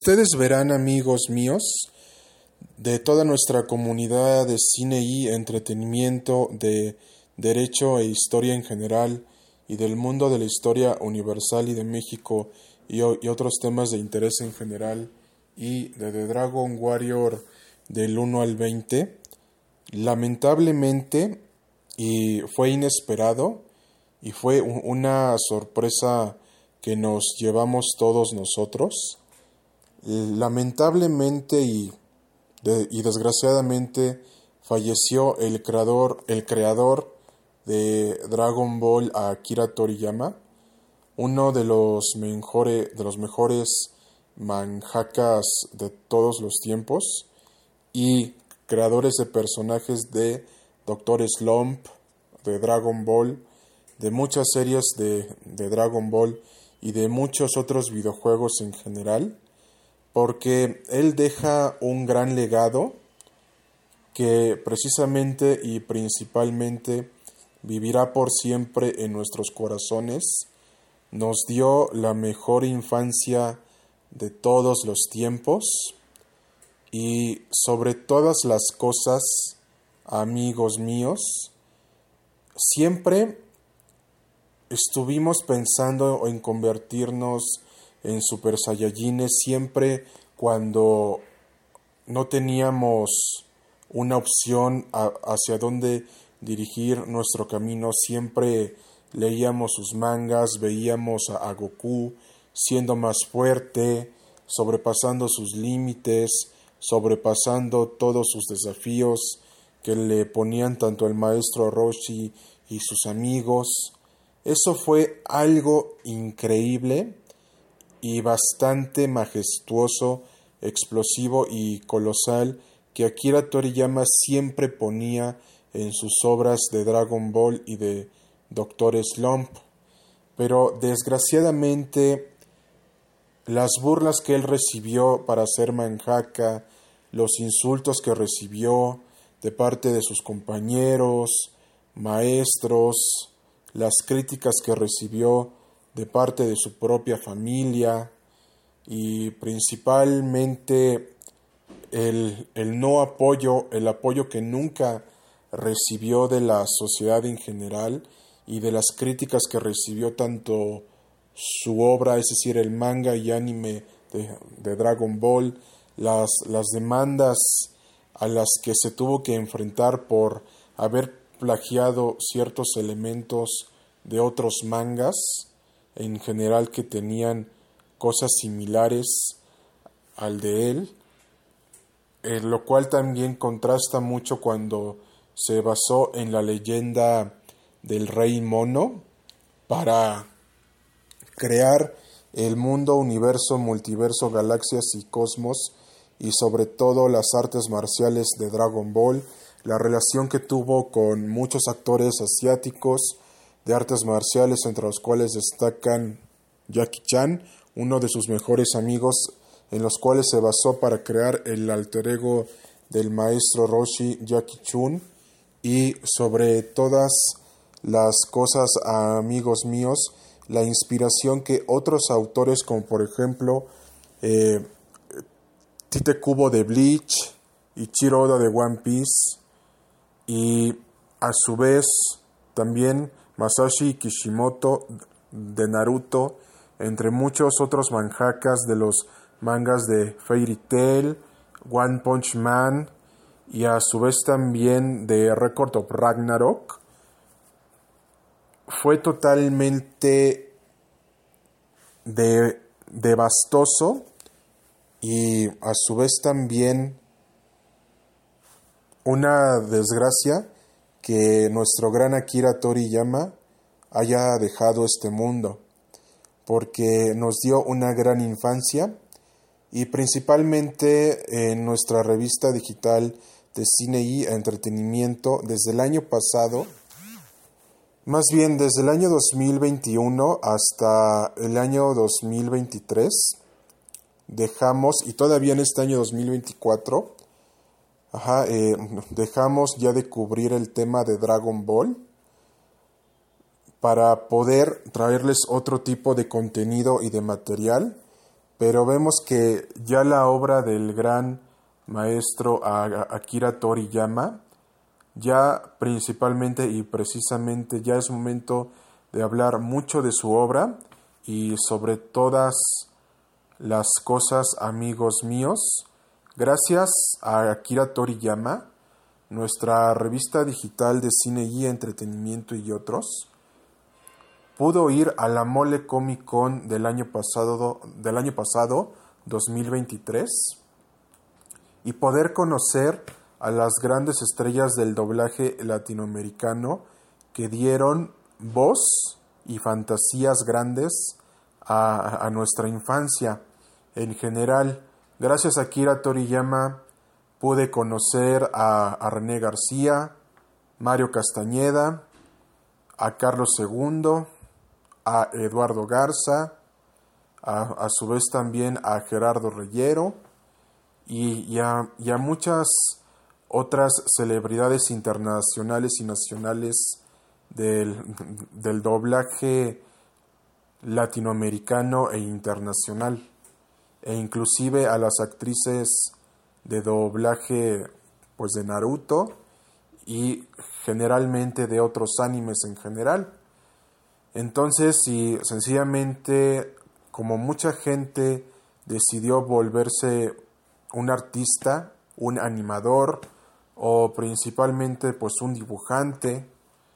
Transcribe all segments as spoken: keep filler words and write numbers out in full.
ustedes verán, amigos míos, de toda nuestra comunidad de cine y entretenimiento, de derecho e historia en general, y del mundo de la historia universal y de México, y, y otros temas de interés en general, y de The Dragon Warrior del uno al veinte, lamentablemente, y fue inesperado, y fue una sorpresa que nos llevamos todos nosotros. Lamentablemente y, de, y desgraciadamente falleció el creador, el creador de Dragon Ball, Akira Toriyama, uno de los mejores, de los mejores mangakas de todos los tiempos y creadores de personajes de Doctor Slump, de Dragon Ball, de muchas series de, de Dragon Ball y de muchos otros videojuegos en general, porque él deja un gran legado que precisamente y principalmente vivirá por siempre en nuestros corazones. Nos dio la mejor infancia de todos los tiempos y sobre todas las cosas, amigos míos, siempre estuvimos pensando en convertirnos en Super Saiyajines, siempre cuando no teníamos una opción a, hacia dónde dirigir nuestro camino. Siempre leíamos sus mangas, veíamos a, a Goku siendo más fuerte, sobrepasando sus límites, sobrepasando todos sus desafíos que le ponían tanto el maestro Roshi y sus amigos. Eso fue algo increíble y bastante majestuoso, explosivo y colosal que Akira Toriyama siempre ponía en sus obras de Dragon Ball y de Doctor Slump. Pero desgraciadamente las burlas que él recibió para ser mangaka, los insultos que recibió de parte de sus compañeros, maestros, las críticas que recibió de parte de su propia familia y principalmente el, el no apoyo, el apoyo que nunca recibió de la sociedad en general y de las críticas que recibió tanto su obra, es decir, el manga y anime de, de Dragon Ball, las, las demandas a las que se tuvo que enfrentar por haber plagiado ciertos elementos de otros mangas en general que tenían cosas similares al de él, eh, lo cual también contrasta mucho cuando se basó en la leyenda del Rey Mono para crear el mundo, universo, multiverso, galaxias y cosmos, y sobre todo las artes marciales de Dragon Ball, la relación que tuvo con muchos actores asiáticos de artes marciales, entre los cuales destacan Jackie Chan, uno de sus mejores amigos, en los cuales se basó para crear el alter ego del maestro Roshi, Jackie Chun, y sobre todas las cosas, amigos míos, la inspiración que otros autores, como por ejemplo eh, Tite Kubo de Bleach, Ichiro Oda de One Piece, y a su vez también Masashi Kishimoto de Naruto, entre muchos otros mangakas de los mangas de Fairy Tail, One Punch Man, y a su vez también de Record of Ragnarok. Fue totalmente de, devastoso y a su vez también una desgracia que nuestro gran Akira Toriyama haya dejado este mundo, porque nos dio una gran infancia y principalmente en nuestra revista digital de cine y entretenimiento desde el año pasado, más bien desde el año dos mil veintiuno hasta el año dos mil veintitrés, dejamos, y todavía en este año dos mil veinticuatro, ajá, eh, dejamos ya de cubrir el tema de Dragon Ball para poder traerles otro tipo de contenido y de material pero vemos que ya la obra del gran maestro Akira Toriyama, ya principalmente y precisamente ya es momento de hablar mucho de su obra y sobre todas las cosas, amigos míos. Gracias a Akira Toriyama, nuestra revista digital de cine y entretenimiento y otros pudo ir a la Mole Comic Con del año pasado, del año pasado, dos mil veintitrés, y poder conocer a las grandes estrellas del doblaje latinoamericano que dieron voz y fantasías grandes a, a nuestra infancia. En general, gracias a Akira Toriyama pude conocer a, a René García, Mario Castañeda, a Carlos segundo, a Eduardo Garza, a, a su vez también a Gerardo Reyero y, y, a, y a muchas otras celebridades internacionales y nacionales del, del doblaje latinoamericano e internacional, e inclusive a las actrices de doblaje pues de Naruto y generalmente de otros animes en general. Entonces, si sencillamente, como mucha gente decidió volverse un artista, un animador o principalmente pues un dibujante,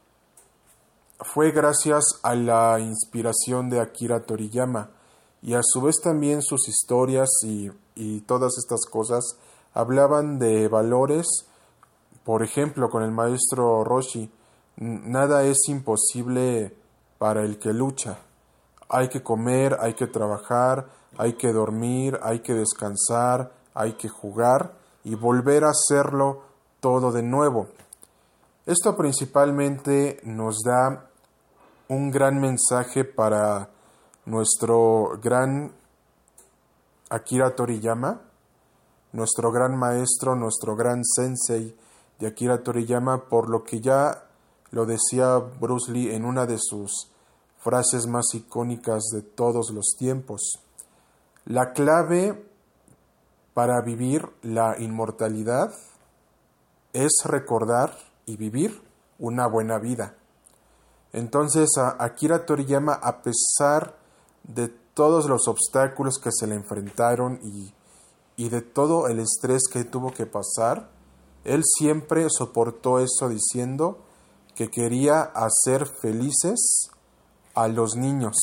fue gracias a la inspiración de Akira Toriyama, y a su vez también sus historias y, y todas estas cosas hablaban de valores. Por ejemplo, con el maestro Roshi, nada es imposible para el que lucha. Hay que comer, hay que trabajar, hay que dormir, hay que descansar, hay que jugar y volver a hacerlo todo de nuevo. Esto principalmente nos da un gran mensaje para nuestro gran Akira Toriyama, nuestro gran maestro, nuestro gran sensei de Akira Toriyama, por lo que ya lo decía Bruce Lee en una de sus frases más icónicas de todos los tiempos. La clave para vivir la inmortalidad es recordar y vivir una buena vida. Entonces, a Akira Toriyama, a pesar de todos los obstáculos que se le enfrentaron y, y de todo el estrés que tuvo que pasar, él siempre soportó eso diciendo que quería hacer felices a los niños.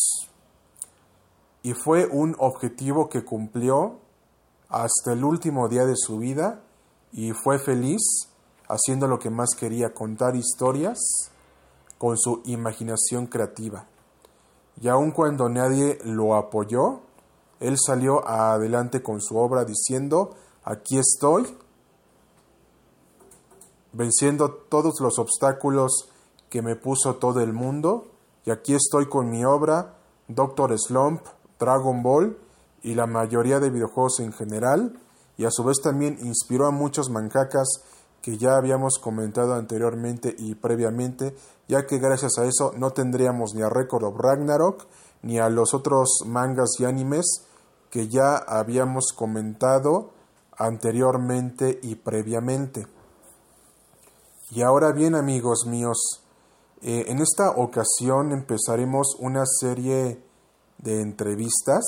Y fue un objetivo que cumplió hasta el último día de su vida, y fue feliz haciendo lo que más quería, contar historias con su imaginación creativa. Y aun cuando nadie lo apoyó, él salió adelante con su obra diciendo: aquí estoy, venciendo todos los obstáculos que me puso todo el mundo, y aquí estoy con mi obra, Doctor Slump, Dragon Ball y la mayoría de videojuegos en general, y a su vez también inspiró a muchos mangakas que ya habíamos comentado anteriormente y previamente, ya que gracias a eso no tendríamos ni a Record of Ragnarok ni a los otros mangas y animes que ya habíamos comentado anteriormente y previamente. Y ahora bien, amigos míos, eh, en esta ocasión empezaremos una serie de entrevistas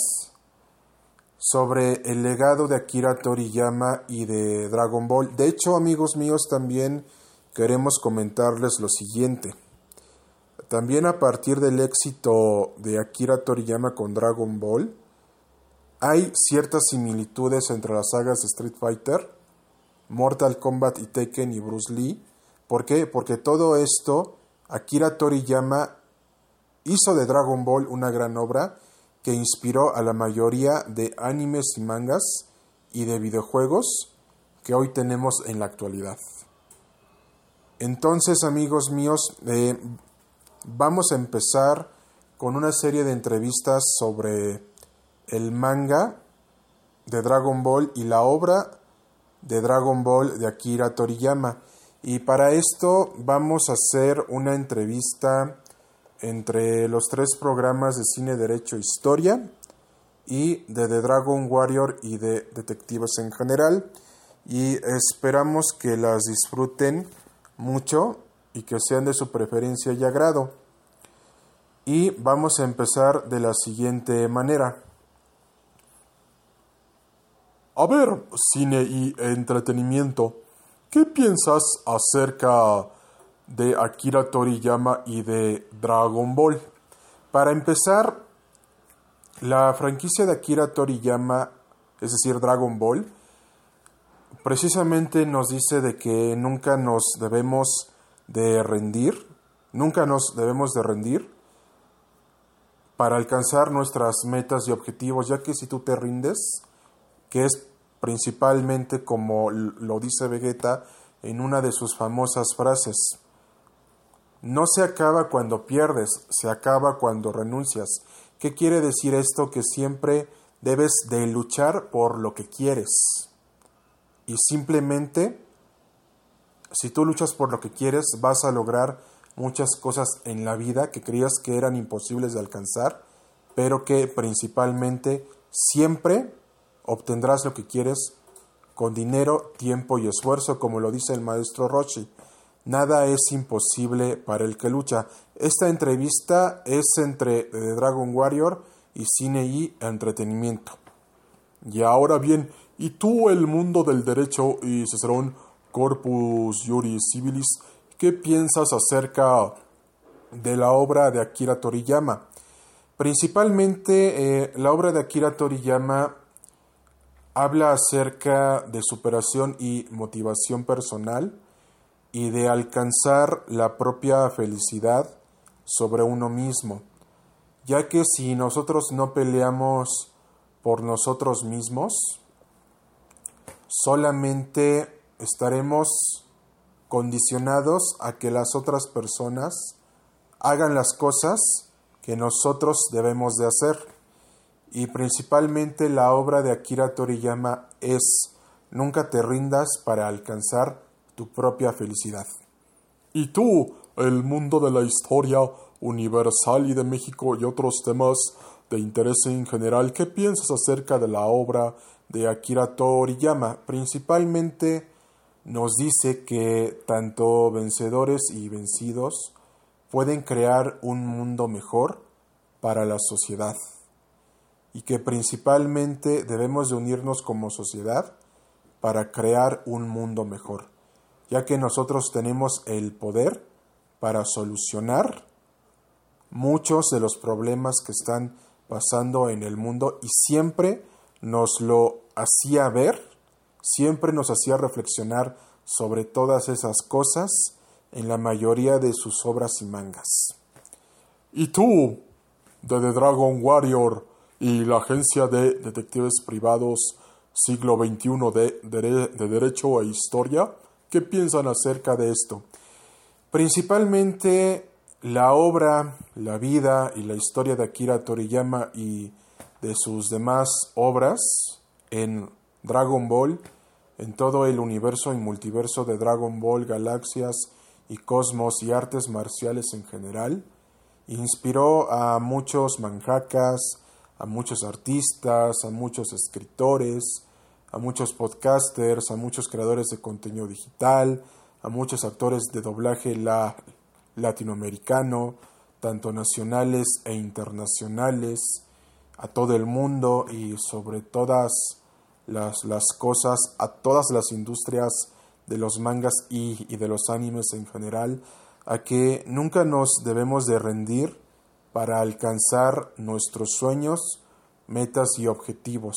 sobre el legado de Akira Toriyama y de Dragon Ball. De hecho, amigos míos, también queremos comentarles lo siguiente. También a partir del éxito de Akira Toriyama con Dragon Ball, hay ciertas similitudes entre las sagas de Street Fighter, Mortal Kombat y Tekken y Bruce Lee. ¿Por qué? Porque todo esto, Akira Toriyama hizo de Dragon Ball una gran obra que inspiró a la mayoría de animes y mangas y de videojuegos que hoy tenemos en la actualidad. Entonces, amigos míos, eh, vamos a empezar con una serie de entrevistas sobre el manga de Dragon Ball y la obra de Dragon Ball de Akira Toriyama. Y para esto vamos a hacer una entrevista entre los tres programas de Cine, Derecho e Historia y de The Dragon Warrior y de detectives en general. Y esperamos que las disfruten mucho y que sean de su preferencia y agrado. Y vamos a empezar de la siguiente manera. A ver, cine y entretenimiento, ¿qué piensas acerca de Akira Toriyama y de Dragon Ball? Para empezar, la franquicia de Akira Toriyama, es decir, Dragon Ball, precisamente nos dice de que nunca nos debemos de rendir, nunca nos debemos de rendir para alcanzar nuestras metas y objetivos, ya que si tú te rindes, que es principalmente como lo dice Vegeta en una de sus famosas frases, no se acaba cuando pierdes, se acaba cuando renuncias. ¿Qué quiere decir esto? Que siempre debes de luchar por lo que quieres. Y simplemente, si tú luchas por lo que quieres, vas a lograr muchas cosas en la vida que creías que eran imposibles de alcanzar, pero que principalmente siempre obtendrás lo que quieres con dinero, tiempo y esfuerzo, como lo dice el maestro Roshi. Nada es imposible para el que lucha. Esta entrevista es entre The Dragon Warrior y cine y entretenimiento. Y ahora bien, ¿y tú, el mundo del derecho y Cicerón Corpus Juris Civilis, qué piensas acerca de la obra de Akira Toriyama? Principalmente, eh, la obra de Akira Toriyama habla acerca de superación y motivación personal y de alcanzar la propia felicidad sobre uno mismo, ya que si nosotros no peleamos por nosotros mismos, solamente estaremos condicionados a que las otras personas hagan las cosas que nosotros debemos de hacer. Y principalmente la obra de Akira Toriyama es: nunca te rindas para alcanzar tu propia felicidad. ¿Y tú, el mundo de la historia universal y de México y otros temas de interés en general, qué piensas acerca de la obra de Akira Toriyama? Principalmente nos dice que tanto vencedores y vencidos pueden crear un mundo mejor para la sociedad, y que principalmente debemos de unirnos como sociedad para crear un mundo mejor, ya que nosotros tenemos el poder para solucionar muchos de los problemas que están pasando en el mundo, y siempre nos lo hacía ver, siempre nos hacía reflexionar sobre todas esas cosas en la mayoría de sus obras y mangas. ¿Y tú, de The Dragon Warrior y la agencia de detectives privados siglo veintiuno de, de, de Derecho e Historia, qué piensan acerca de esto? Principalmente la obra, la vida y la historia de Akira Toriyama y de sus demás obras en Dragon Ball, en todo el universo y multiverso de Dragon Ball, galaxias y cosmos y artes marciales en general, inspiró a muchos mangakas, a muchos artistas, a muchos escritores, a muchos podcasters, a muchos creadores de contenido digital, a muchos actores de doblaje la, latinoamericano, tanto nacionales e internacionales, a todo el mundo y sobre todas las, las cosas, a todas las industrias de los mangas y, y de los animes en general, a que nunca nos debemos de rendir para alcanzar nuestros sueños, metas y objetivos,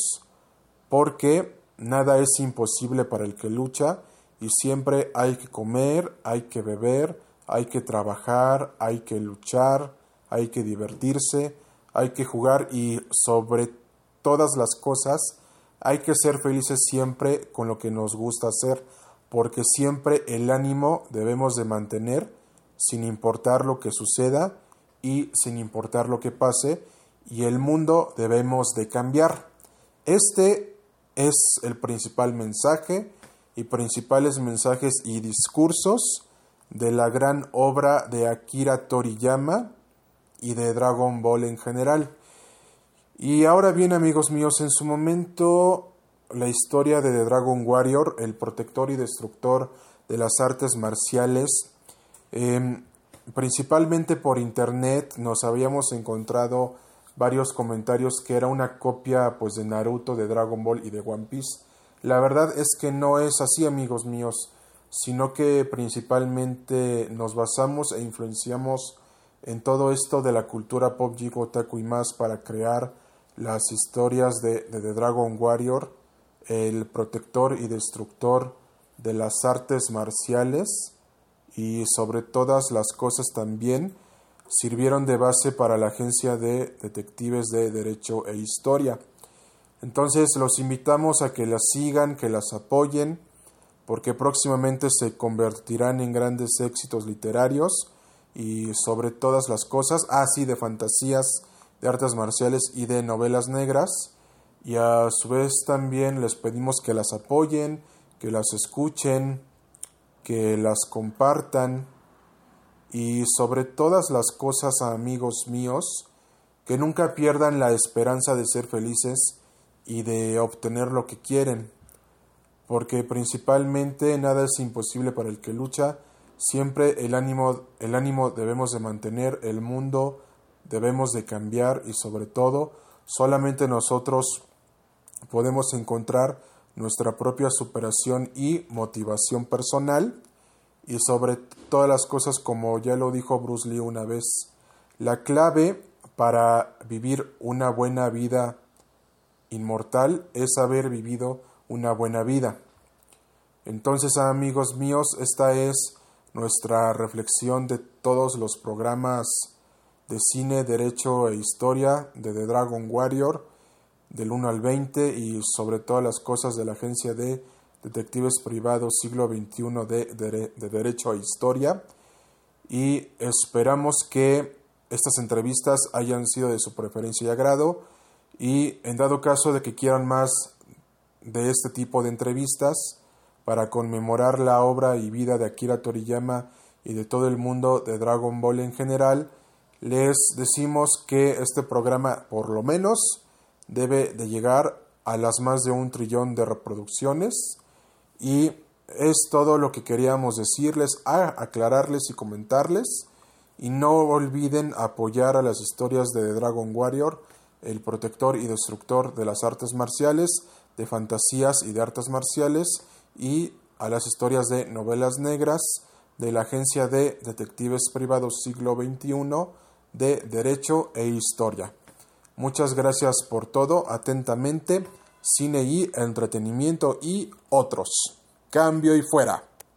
porque nada es imposible para el que lucha y siempre hay que comer, hay que beber, hay que trabajar, hay que luchar, hay que divertirse, hay que jugar y sobre todas las cosas hay que ser felices siempre con lo que nos gusta hacer, porque siempre el ánimo debemos de mantener sin importar lo que suceda y sin importar lo que pase, y el mundo debemos de cambiar. Este es el principal mensaje y principales mensajes y discursos de la gran obra de Akira Toriyama y de Dragon Ball en general. Y ahora bien, amigos míos, en su momento la historia de The Dragon Warrior, el protector y destructor de las artes marciales, eh, principalmente por internet nos habíamos encontrado varios comentarios que era una copia pues de Naruto, de Dragon Ball y de One Piece. La verdad es que no es así, amigos míos, sino que principalmente nos basamos e influenciamos en todo esto de la cultura pop, geek, otaku y más para crear las historias de, de The Dragon Warrior, el protector y destructor de las artes marciales, y sobre todas las cosas también sirvieron de base para la agencia de detectives de Derecho e Historia. Entonces los invitamos a que las sigan, que las apoyen, porque próximamente se convertirán en grandes éxitos literarios y sobre todas las cosas, así de fantasías, de artes marciales y de novelas negras. Y a su vez también les pedimos que las apoyen, que las escuchen, que las compartan y sobre todas las cosas, amigos míos, que nunca pierdan la esperanza de ser felices y de obtener lo que quieren, porque principalmente nada es imposible para el que lucha. Siempre el ánimo, el ánimo debemos de mantener, el mundo debemos de cambiar y sobre todo solamente nosotros podemos encontrar nuestra propia superación y motivación personal. Y sobre todas las cosas, como ya lo dijo Bruce Lee una vez, la clave para vivir una buena vida inmortal es haber vivido una buena vida. Entonces, amigos míos, esta es nuestra reflexión de todos los programas de cine, derecho e historia de The Dragon Warrior, del uno al veinte, y sobre todas las cosas de la agencia de Detectives Privados siglo veintiuno de, de, de Derecho e Historia. Y esperamos que estas entrevistas hayan sido de su preferencia y agrado, y en dado caso de que quieran más de este tipo de entrevistas para conmemorar la obra y vida de Akira Toriyama y de todo el mundo de Dragon Ball en general, les decimos que este programa por lo menos debe de llegar a las más de un trillón de reproducciones. Y es todo lo que queríamos decirles, aclararles y comentarles. Y no olviden apoyar a las historias de The Dragon Warrior, el protector y destructor de las artes marciales, de fantasías y de artes marciales, y a las historias de novelas negras de la agencia de Detectives Privados siglo veintiuno de Derecho e Historia. Muchas gracias por todo. Atentamente, cine y entretenimiento y otros. Cambio y fuera.